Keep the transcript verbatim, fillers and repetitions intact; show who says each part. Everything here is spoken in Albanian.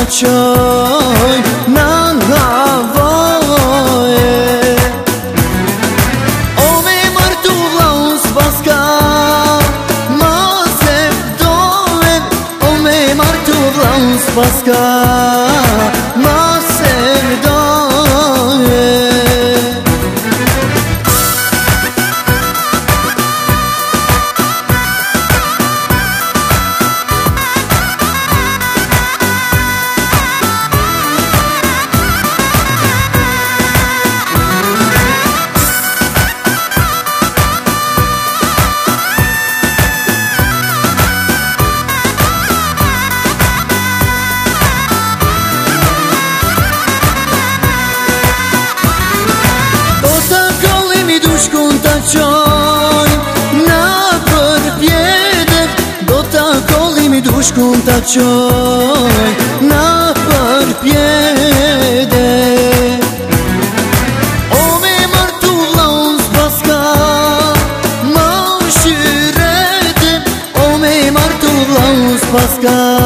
Speaker 1: qoj në havoje. O me mërtu vlau s'paska ma se vdohem, o me mërtu vlau s'paska ma se vdohem. Shkun të qoj në përpjede, do të kollimi du shkun të qoj në përpjede. O me mërtu vlau s'paska ma shyrete, o me mërtu vlau s'paska